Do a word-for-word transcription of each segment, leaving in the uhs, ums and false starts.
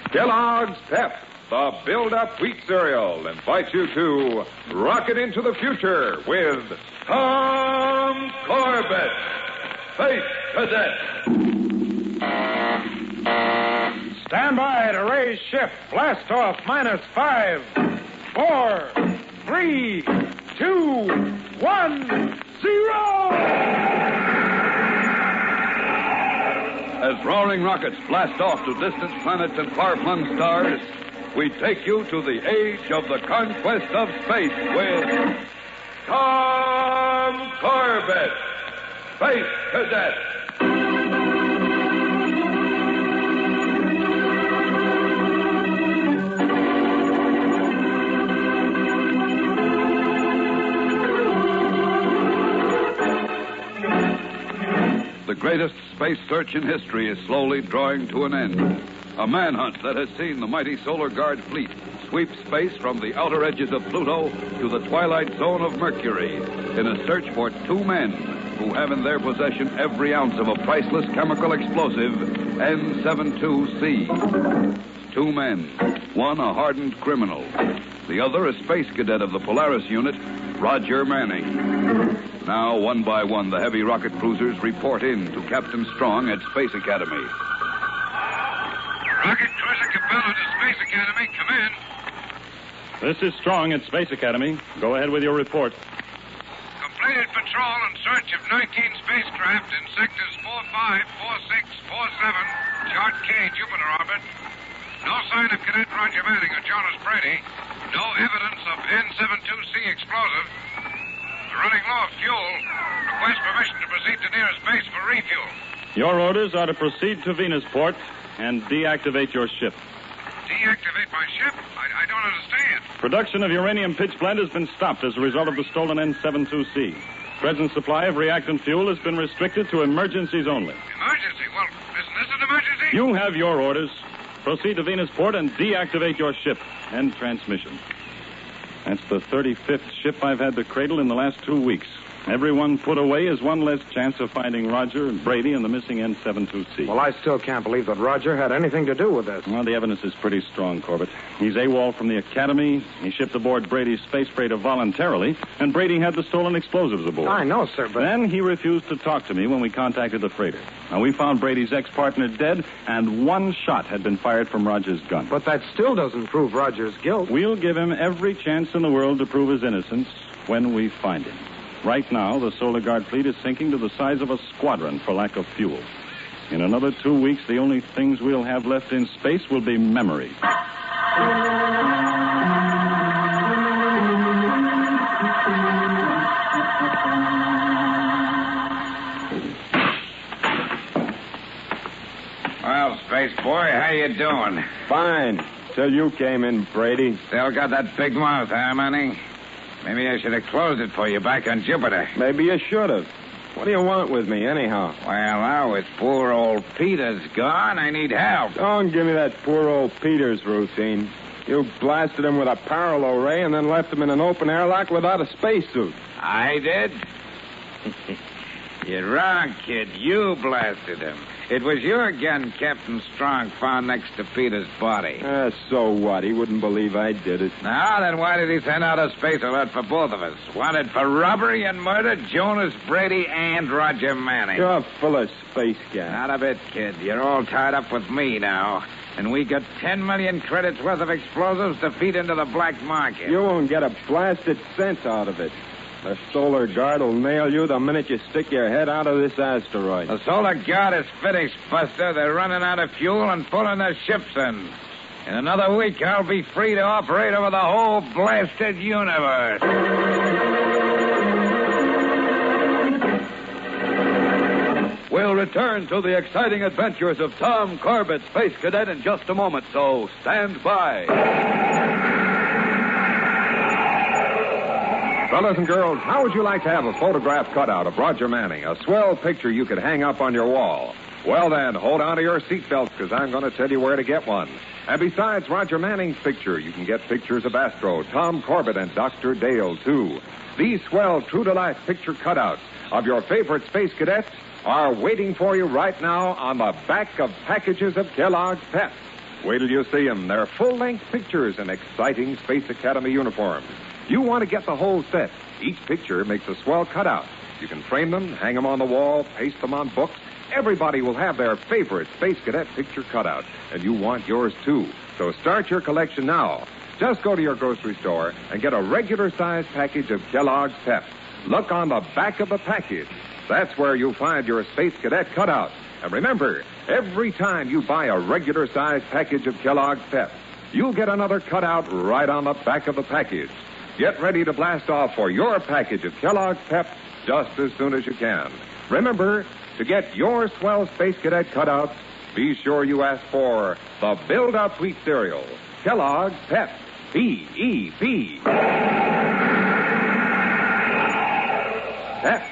Kellogg's Pep, the build-up wheat cereal, invites you to rocket into the future with Tom Corbett, Space Cadet. Stand by to raise shift. Blast off minus five, four, three, two, one, zero! As roaring rockets blast off to distant planets and far-flung stars, we take you to the age of the conquest of space with Tom Corbett, Space Cadet. The greatest space search in history is slowly drawing to an end. A manhunt that has seen the mighty Solar Guard fleet sweep space from the outer edges of Pluto to the twilight zone of Mercury in a search for two men who have in their possession every ounce of a priceless chemical explosive, N seventy-two C. Two men, one a hardened criminal, the other a space cadet of the Polaris unit, Roger Manning. Now, one by one, the heavy rocket cruisers report in to Captain Strong at Space Academy. Rocket Cruiser Capella to Space Academy. Come in. This is Strong at Space Academy. Go ahead with your report. Completed patrol and search of nineteen spacecraft in sectors four five, four six, four seven, Chart K, Jupiter orbit. No sign of Cadet Roger Manning or Jonas Brady. No evidence of N seventy-two C explosive. We're running low of fuel. Request permission to proceed to nearest base for refuel. Your orders are to proceed to Venusport and deactivate your ship. Deactivate my ship? I, I don't understand. Production of uranium pitch blende has been stopped as a result of the stolen N seventy-two C. Present supply of reactant fuel has been restricted to emergencies only. Emergency? Well, isn't this an emergency? You have your orders. Proceed to Venusport and deactivate your ship. End transmission. That's the thirty-fifth ship I've had to cradle in the last two weeks. Everyone put away is one less chance of finding Roger and Brady and the missing N seventy-two C. Well, I still can't believe that Roger had anything to do with this. Well, the evidence is pretty strong, Corbett. He's AWOL from the Academy. He shipped aboard Brady's space freighter voluntarily, and Brady had the stolen explosives aboard. I know, sir, but... Then he refused to talk to me when we contacted the freighter. Now, we found Brady's ex-partner dead, and one shot had been fired from Roger's gun. But that still doesn't prove Roger's guilt. We'll give him every chance in the world to prove his innocence when we find him. Right now, the Solar Guard fleet is sinking to the size of a squadron for lack of fuel. In another two weeks, the only things we'll have left in space will be memories. Well, Space Boy, how you doing? Fine. Till you came in, Brady. Still got that big mouth, huh, Manning? Maybe I should have closed it for you back on Jupiter. Maybe you should have. What do you want with me, anyhow? Well, now with poor old Peter's gone, I need help. Don't give me that poor old Peters routine. You blasted him with a parallel ray and then left him in an open airlock without a spacesuit. I did? You're wrong, kid. You blasted him. It was your gun Captain Strong found next to Peter's body. Ah, so what? He wouldn't believe I did it. Now, then why did he send out a space alert for both of us? Wanted for robbery and murder Jonas Brady and Roger Manning. You're full of space gas. Not a bit, kid. You're all tied up with me now. And we got ten million credits worth of explosives to feed into the black market. You won't get a blasted cent out of it. The Solar Guard will nail you the minute you stick your head out of this asteroid. The Solar Guard is finished, Buster. They're running out of fuel and pulling their ships in. In another week, I'll be free to operate over the whole blasted universe. We'll return to the exciting adventures of Tom Corbett, Space Cadet, in just a moment, so stand by. Fellas and girls, how would you like to have a photograph cutout of Roger Manning? A swell picture you could hang up on your wall. Well, then, hold on to your seatbelts, because I'm going to tell you where to get one. And besides Roger Manning's picture, you can get pictures of Astro, Tom Corbett, and Doctor Dale, too. These swell, true-to-life picture cutouts of your favorite space cadets are waiting for you right now on the back of packages of Kellogg's Pep. Wait till you see them. They're full-length pictures in exciting Space Academy uniforms. You want to get the whole set. Each picture makes a swell cutout. You can frame them, hang them on the wall, paste them on books. Everybody will have their favorite Space Cadet picture cutout, and you want yours, too. So start your collection now. Just go to your grocery store and get a regular-sized package of Kellogg's Pep. Look on the back of the package. That's where you'll find your Space Cadet cutout. And remember, every time you buy a regular-sized package of Kellogg's Pep, you'll get another cutout right on the back of the package. Get ready to blast off for your package of Kellogg's Pep just as soon as you can. Remember, to get your swell Space Cadet cutouts, be sure you ask for the Build-Up Wheat Cereal, Kellogg's Pep, P E P. Pep.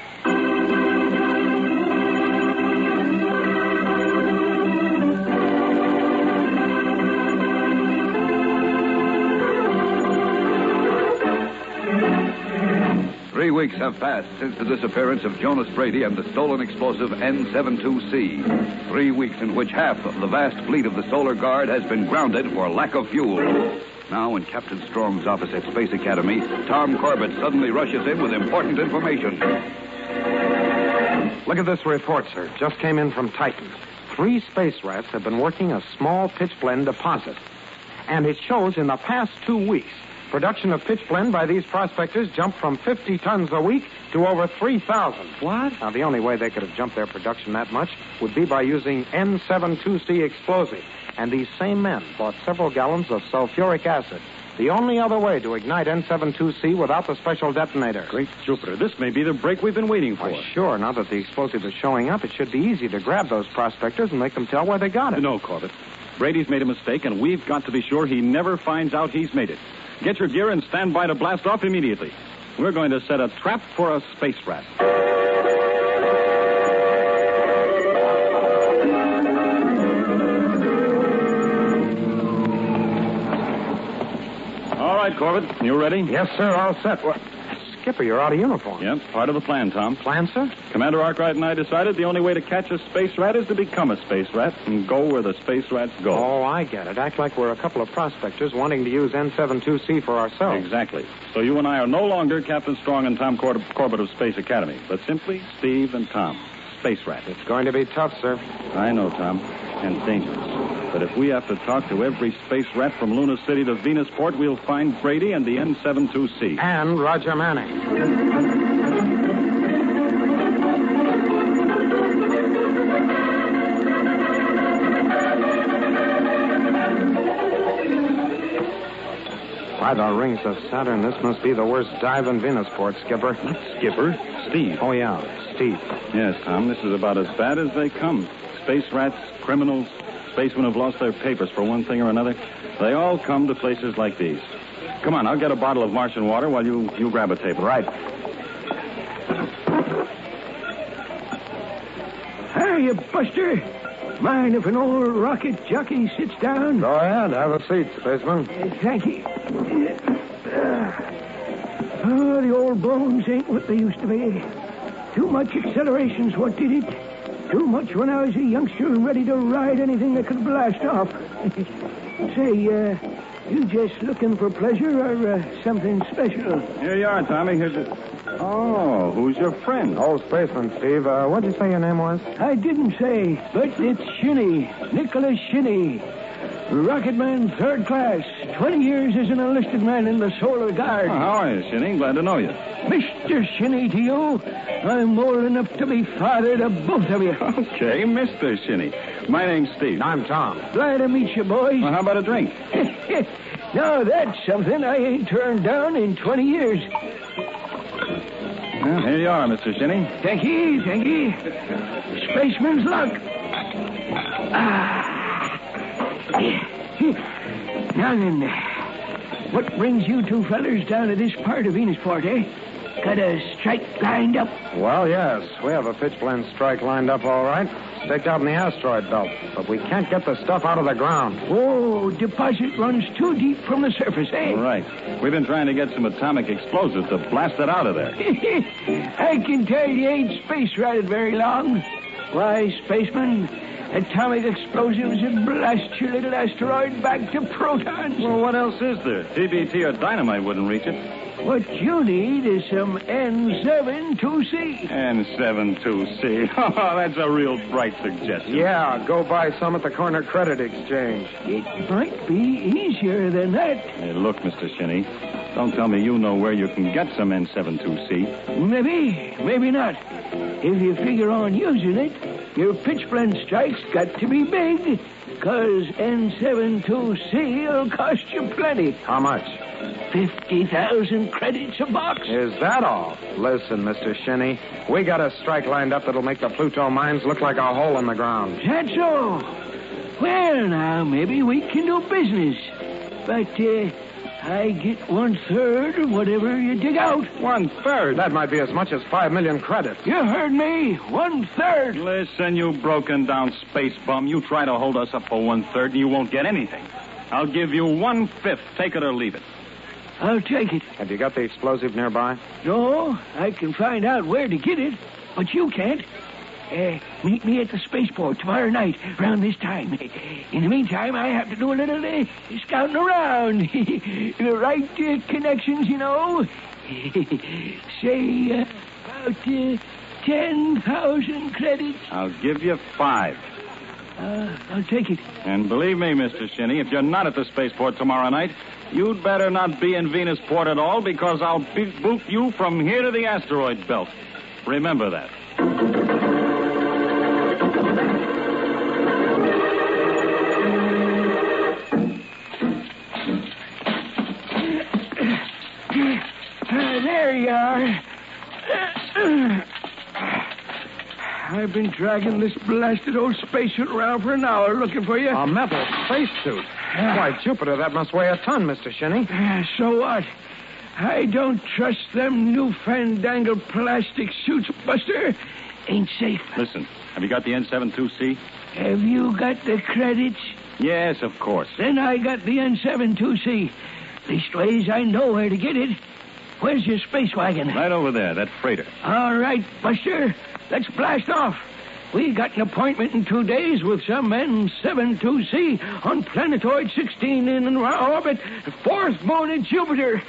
Three weeks have passed since the disappearance of Jonas Brady and the stolen explosive N seventy-two C. Three weeks in which half of the vast fleet of the Solar Guard has been grounded for lack of fuel. Now, in Captain Strong's office at Space Academy, Tom Corbett suddenly rushes in with important information. Look at this report, sir. Just came in from Titan. Three space rats have been working a small pitch blende deposit. And it shows in the past two weeks, production of pitch blende by these prospectors jumped from fifty tons a week to over three thousand. What? Now, the only way they could have jumped their production that much would be by using N seventy-two C explosive. And these same men bought several gallons of sulfuric acid. The only other way to ignite N seventy-two C without the special detonator. Great Jupiter, this may be the break we've been waiting for. Why, sure. Now that the explosive is showing up, it should be easy to grab those prospectors and make them tell where they got it. No, Corbett. Brady's made a mistake, and we've got to be sure he never finds out he's made it. Get your gear and stand by to blast off immediately. We're going to set a trap for a space rat. All right, Corbett, you ready? Yes, sir. All set. What? Skipper, you're out of uniform. Yep, part of the plan, Tom. Plan, sir? Commander Arkwright and I decided the only way to catch a space rat is to become a space rat and go where the space rats go. Oh, I get it. Act like we're a couple of prospectors wanting to use N seventy-two C for ourselves. Exactly. So you and I are no longer Captain Strong and Tom Cor- Corbett of Space Academy, but simply Steve and Tom, space rats. It's going to be tough, sir. I know, Tom, and dangerous. But if we have to talk to every space rat from Luna City to Venusport, we'll find Brady and the N seventy-two C. And Roger Manning. By the rings of Saturn, this must be the worst dive in Venusport, Skipper. Skipper? Steve. Oh, yeah, Steve. Yes, Tom, this is about as bad as they come. Space rats, criminals, spacemen who've lost their papers for one thing or another. They all come to places like these. Come on, I'll get a bottle of Martian water while you, you grab a table. Right. Hiya, Buster. Mind if an old rocket jockey sits down? Go ahead. Have a seat, spaceman. Uh, thank you. Uh, oh, the old bones ain't what they used to be. Too much acceleration's what did it. Too much when I was a youngster and ready to ride anything that could blast off. Say, uh, you just looking for pleasure or uh, something special? Here you are, Tommy. Here's a... Oh, who's your friend? Old spaceman, Steve. Uh, what did you say your name was? I didn't say, but it's Shinny. Nicholas Shinny. Rocketman, third class. Twenty years as an enlisted man in the Solar Guard. Oh, how are you, Shinny? Glad to know you. Mister Shinny to you. I'm old enough to be father to both of you. Okay, Mister Shinny. My name's Steve. I'm Tom. Glad to meet you, boys. Well, how about a drink? Now, that's something I ain't turned down in twenty years. Well, here you are, Mister Shinny. Thank ye, thank ye. Spaceman's luck. Ah. Now then, what brings you two fellers down to this part of Venusport, eh? Got a strike lined up? Well, yes. We have a pitch blende strike lined up all right. Staked out in the asteroid belt. But we can't get the stuff out of the ground. Oh, deposit runs too deep from the surface, eh? Right. We've been trying to get some atomic explosives to blast it out of there. I can tell you ain't space ratted very long. Why, spaceman, atomic explosives that blast your little asteroid back to protons. Well, what else is there? T B T or dynamite wouldn't reach it. What you need is some N seventy-two C. N seventy-two C. Oh, that's a real bright suggestion. Yeah, go buy some at the Corner Credit Exchange. It might be easier than that. Hey, look, Mister Shinny. Don't tell me you know where you can get some N seventy-two C. Maybe, maybe not. If you figure on using it, your pitchblende strike's got to be big, because N seventy-two C will cost you plenty. How much? fifty thousand credits a box. Is that all? Listen, Mister Shinny, we got a strike lined up that'll make the Pluto mines look like a hole in the ground. That's so. Well, now, maybe we can do business. But, uh, I get one-third of whatever you dig out. One-third? That might be as much as five million credits. You heard me. One-third. Listen, you broken-down space bum. You try to hold us up for one-third, and you won't get anything. I'll give you one-fifth. Take it or leave it. I'll take it. Have you got the explosive nearby? No, I can find out where to get it, but you can't. Uh, meet me at the spaceport tomorrow night around this time. In the meantime, I have to do a little uh, scouting around. The right uh, connections, you know. Say uh, about uh, ten thousand credits. I'll give you five. Uh, I'll take it. And believe me, Mister Shinny, if you're not at the spaceport tomorrow night, you'd better not be in Venusport at all, because I'll be- boot you from here to the asteroid belt. Remember that. Uh, there you are. I've been dragging this blasted old spacesuit around for an hour looking for you. A metal spacesuit? Why, Jupiter, that must weigh a ton, Mister Shinny. Uh, so what? I don't trust them new fandangled plastic suits, Buster. Ain't safe. Listen, have you got the N seventy-two C? Have you got the credits? Yes, of course. Then I got the N seventy-two C. Leastways, I know where to get it. Where's your space wagon? Right over there, that freighter. All right, Buster. Let's blast off. We got an appointment in two days with some N seventy-two C on planetoid sixteen in orbit, fourth moon of Jupiter.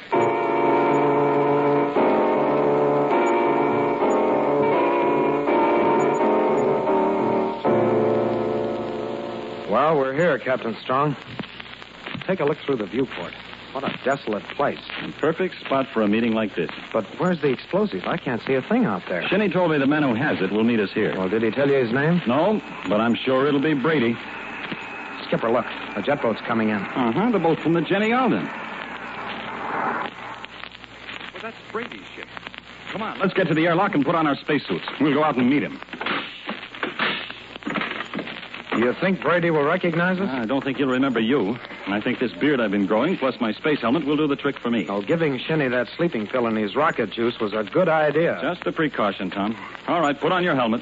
Well, we're here, Captain Strong. Take a look through the viewport. What a desolate place. A perfect spot for a meeting like this. But where's the explosive? I can't see a thing out there. Shinny told me the man who has it will meet us here. Well, did he tell you his name? No, but I'm sure it'll be Brady. Skipper, look. A jet boat's coming in. Uh-huh, the boat from the Jenny Alden. Well, that's Brady's ship. Come on, let's get to the airlock and put on our spacesuits. We'll go out and meet him. Do you think Brady will recognize us? I don't think he'll remember you. And I think this beard I've been growing, plus my space helmet, will do the trick for me. Oh, giving Shinny that sleeping pill in his rocket juice was a good idea. Just a precaution, Tom. All right, put on your helmet.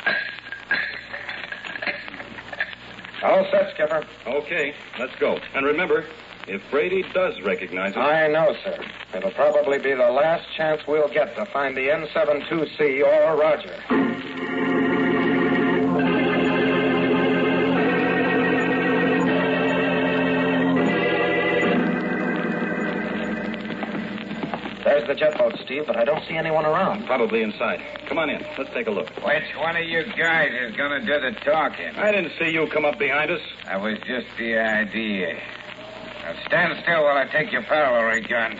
All set, Skipper. Okay, let's go. And remember, if Brady does recognize us... I know, sir. It'll probably be the last chance we'll get to find the N seventy-two C or Roger. There's the jet boat, Steve, but I don't see anyone around. Probably inside. Come on in. Let's take a look. Which one of you guys is going to do the talking? I didn't see you come up behind us. That was just the idea. Now stand still while I take your parallel ray guns.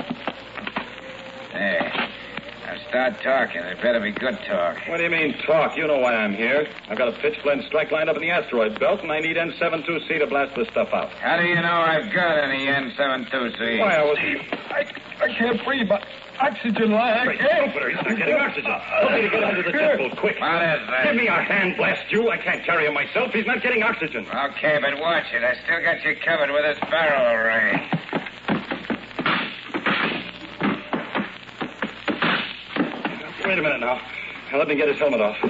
There. Now start talking. It better be good talk. What do you mean, talk? You know why I'm here. I've got a pitch-blende strike lined up in the asteroid belt, and I need N seventy-two C to blast this stuff out. How do you know I've got any N seventy-two C? Why, I was... I, I can't breathe. My oxygen line. Great Jupiter, he's not getting oxygen. Help me to get under the jet boat, quick. What is that? Give me a hand, blast you. I can't carry him myself. He's not getting oxygen. Okay, but watch it. I still got you covered with this barrel ray. Wait a minute now. Now let me get his helmet off.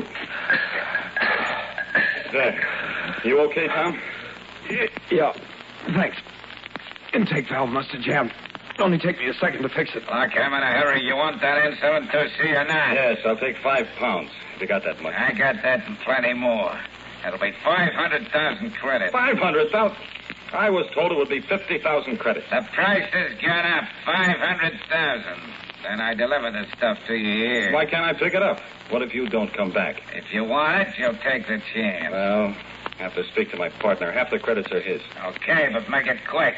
There. You okay, Tom? Yeah. Thanks. Intake valve must have jammed. Only take me a second to fix it. Look, I'm in a hurry. You want that N seventy-two C or not? Yes, I'll take five pounds. If you got that much. I got that and plenty more. It'll be five hundred thousand credits. Five hundred thousand? I was told it would be fifty thousand credits. The price has gone up five hundred thousand. Then I deliver the stuff to you here. Why can't I pick it up? What if you don't come back? If you want it, you'll take the chance. Well, I have to speak to my partner. Half the credits are his. Okay, but make it quick.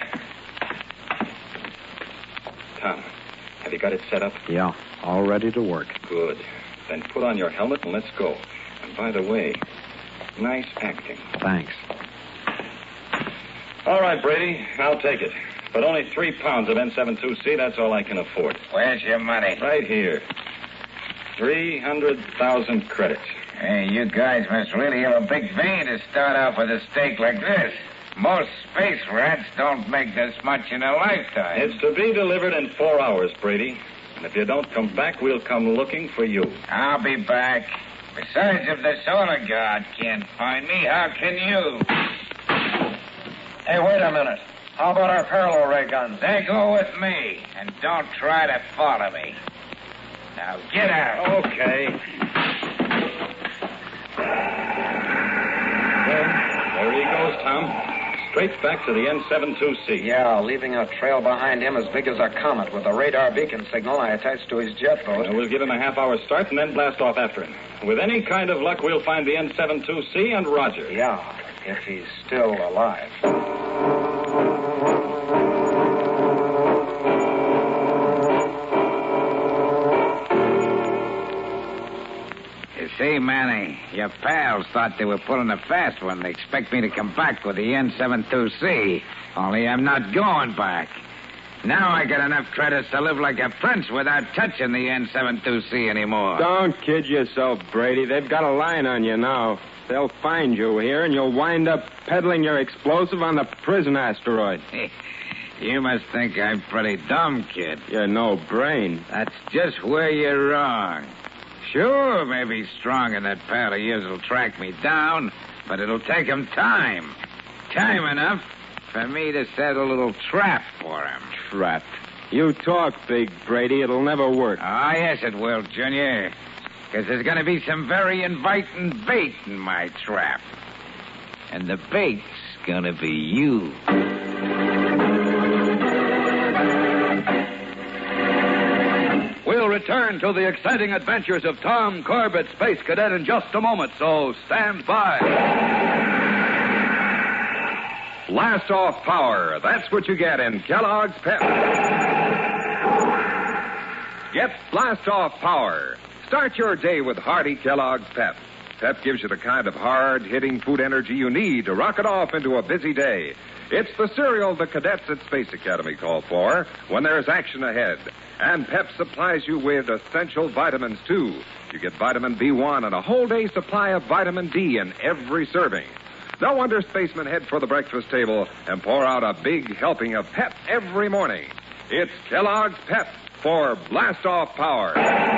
Tom, have you got it set up? Yeah, all ready to work. Good. Then put on your helmet and let's go. And by the way, nice acting. Thanks. All right, Brady, I'll take it. But only three pounds of N seventy-two C, that's all I can afford. Where's your money? Right here. three hundred thousand credits. Hey, you guys must really have a big vein to start off with a stake like this. Most space rats don't make this much in a lifetime. It's to be delivered in four hours, Brady. And if you don't come back, we'll come looking for you. I'll be back. Besides, if the Solar Guard can't find me, how can you? Hey, wait a minute. How about our parallel ray guns? They go with me, and don't try to follow me. Now get out. Okay. Well, there he goes, Tom. Straight back to the N seventy-two C. Yeah, leaving a trail behind him as big as a comet with a radar beacon signal I attached to his jet boat. Well, we'll give him a half-hour start and then blast off after him. With any kind of luck, we'll find the N seventy-two C and Roger. Yeah, if he's still alive. See, Manny, your pals thought they were pulling a fast one. They expect me to come back with the N seventy-two C. Only I'm not going back. Now I got enough credits to live like a prince without touching the N seventy-two C anymore. Don't kid yourself, Brady. They've got a line on you now. They'll find you here, and you'll wind up peddling your explosive on the prison asteroid. You must think I'm pretty dumb, kid. You're no brain. That's just where you're wrong. Sure, maybe Strong and that pal of yours will track me down, but it'll take 'em time. Time enough for me to set a little trap for him. Trap? You talk big, Brady. It'll never work. Ah, yes, it will, Junior. Because there's going to be some very inviting bait in my trap. And the bait's going to be you. We'll return to the exciting adventures of Tom Corbett, Space Cadet, in just a moment, so stand by. Blast off power. That's what you get in Kellogg's Pep. Get blast off power. Start your day with hearty Kellogg's Pep. Pep gives you the kind of hard-hitting food energy you need to rock it off into a busy day. It's the cereal the cadets at Space Academy call for when there's action ahead. And Pep supplies you with essential vitamins, too. You get vitamin B one and a whole day supply of vitamin D in every serving. No wonder spacemen head for the breakfast table and pour out a big helping of Pep every morning. It's Kellogg's Pep for blast-off power.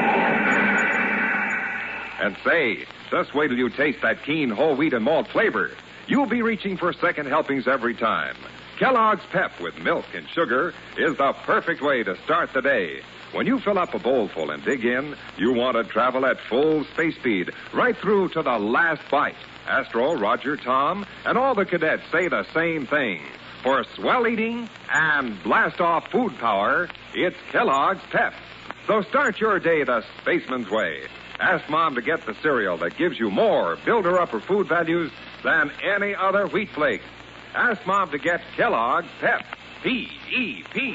And say, just wait till you taste that keen whole wheat and malt flavor. You'll be reaching for second helpings every time. Kellogg's Pep with milk and sugar is the perfect way to start the day. When you fill up a bowlful and dig in, you want to travel at full space speed right through to the last bite. Astro, Roger, Tom, and all the cadets say the same thing. For swell eating and blast-off food power, it's Kellogg's Pep. So start your day the spaceman's way. Ask Mom to get the cereal that gives you more builder-upper food values than any other wheat flakes. Ask Mom to get Kellogg's Pep. P E P.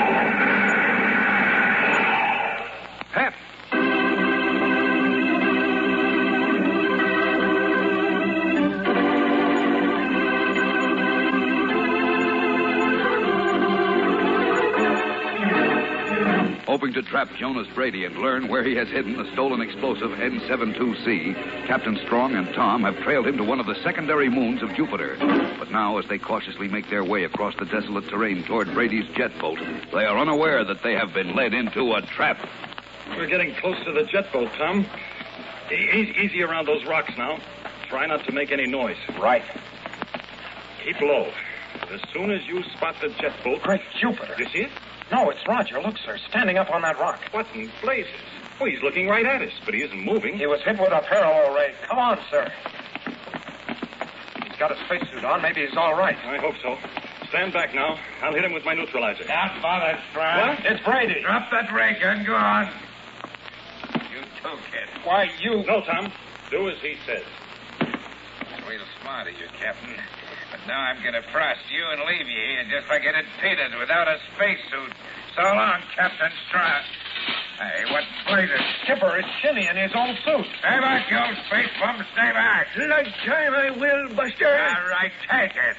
Pep. Hoping to trap Jonas Brady and learn where he has hidden the stolen explosive N seventy-two C, Captain Strong and Tom have trailed him to one of the secondary moons of Jupiter. But now, as they cautiously make their way across the desolate terrain toward Brady's jet boat, they are unaware that they have been led into a trap. We're getting close to the jet boat, Tom. E- easy around those rocks now. Try not to make any noise. Right. Keep low. As soon as you spot the jet boat... Great Jupiter. You see it? No, it's Roger. Look, sir, standing up on that rock. What in blazes? Oh, he's looking right at us, but he isn't moving. He was hit with a parallel ray. Come on, sir. got a spacesuit on, maybe he's all right. I hope so. Stand back now. I'll hit him with my neutralizer. Don't bother, Strong. What? It's Brady. Drop that ray gun. Go on. You too, kid. Why, you... No, Tom. Do as he says. Real smart of you, Captain. But now I'm going to frost you and leave you here just like I did Peters without a spacesuit. So long, Captain Strong. Hey, what blazes? Skipper, it's Shinny in his own suit. Stay back, you old space bum. Stay back. Like time I will, Buster. All right, take it.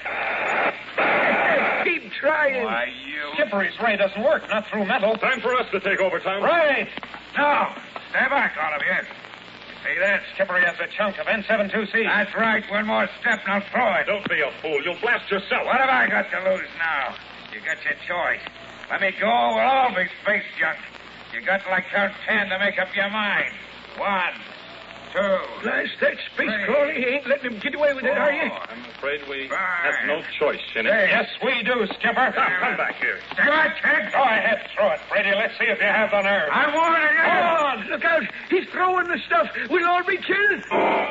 Keep trying. Why, you... Skipper, his ray doesn't work, not through metal. Time for us to take over, Tom. Right. No. Stay back, all of you. See that? Skipper, he has a chunk of N seventy-two C. That's right. One more step and I'll throw it. Don't be a fool. You'll blast yourself. What have I got to lose now? You got your choice. Let me go, we'll all be space junk. You got till I count ten to make up your mind. One, two, Blast that space three, crawler. You ain't letting him get away with it, are you? four, I'm afraid we Five. have no choice, Shinny. Six. Yes, we do, Skipper. Tom, come back here. Stay back, kid. Go ahead, throw it, Brady. Let's see if you have the nerve. I'm warning you. Hold on. Look out. He's throwing the stuff. We'll all be killed.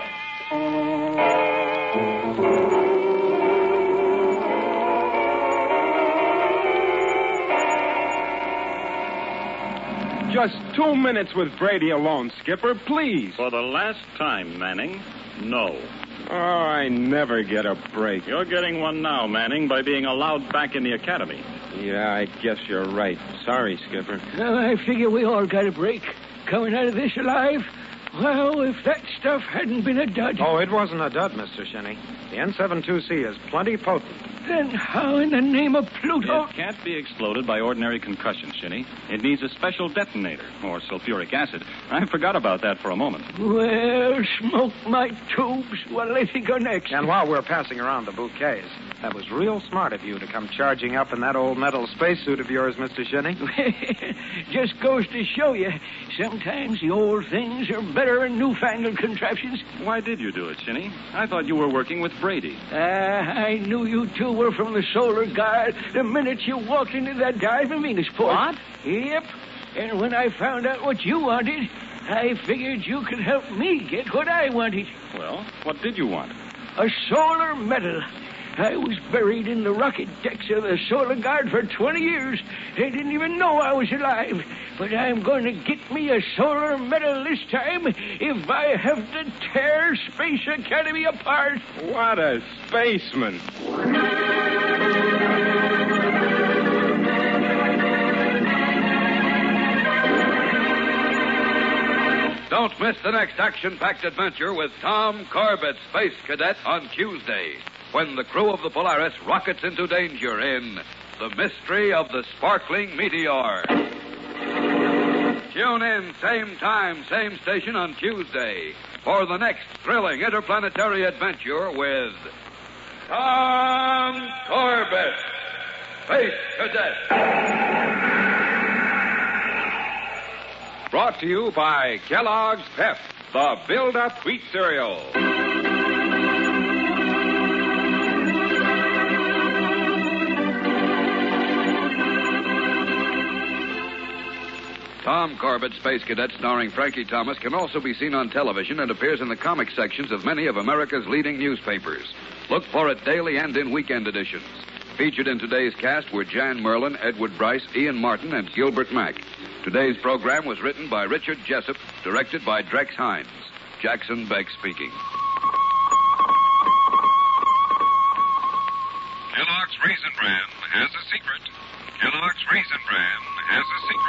Just two minutes with Brady alone, Skipper, please. For the last time, Manning, no. Oh, I never get a break. You're getting one now, Manning, by being allowed back in the academy. Yeah, I guess you're right. Sorry, Skipper. Well, I figure we all got a break. Coming out of this alive? Well, if that stuff hadn't been a dud. Oh, it wasn't a dud, Mister Shinny. The N seventy-two C is plenty potent. Then how in the name of Pluto? It can't be exploded by ordinary concussion, Shinny. It needs a special detonator, or sulfuric acid. I forgot about that for a moment. Well, smoke my tubes. What'll they think of next? And while we're passing around the bouquets, that was real smart of you to come charging up in that old metal spacesuit of yours, Mister Shinny. Just goes to show you, sometimes the old things are better than newfangled contraptions. Why did you do it, Shinny? I thought you were working with Brady. Ah, I knew you two were from the Solar Guard the minute you walked into that dive in Venusport. What? Yep. And when I found out what you wanted, I figured you could help me get what I wanted. Well, what did you want? A solar medal. I was buried in the rocket decks of the Solar Guard for twenty years. They didn't even know I was alive. But I'm going to get me a solar medal this time if I have to tear Space Academy apart. What a spaceman. Don't miss the next action-packed adventure with Tom Corbett, Space Cadet, on Tuesday, when the crew of the Polaris rockets into danger in The Mystery of the Sparkling Meteor. Tune in, same time, same station on Tuesday for the next thrilling interplanetary adventure with Tom Corbett, Space Cadet. Brought to you by Kellogg's Pep, the Build-Up Wheat Cereal. Tom Corbett, Space Cadet, starring Frankie Thomas, can also be seen on television and appears in the comic sections of many of America's leading newspapers. Look for it daily and in weekend editions. Featured in today's cast were Jan Merlin, Edward Bryce, Ian Martin, and Gilbert Mack. Today's program was written by Richard Jessup, directed by Drex Hines. Jackson Beck speaking. Kellogg's Raisin Bran has a secret. Kellogg's Raisin Bran has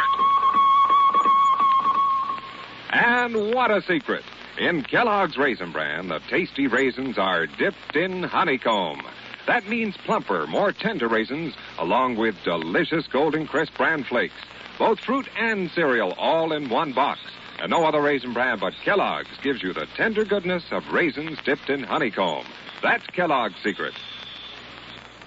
a secret. And what a secret! In Kellogg's Raisin Bran, the tasty raisins are dipped in honeycomb. That means plumper, more tender raisins, along with delicious Golden Crisp Bran flakes. Both fruit and cereal all in one box. And no other Raisin Bran but Kellogg's gives you the tender goodness of raisins dipped in honeycomb. That's Kellogg's secret.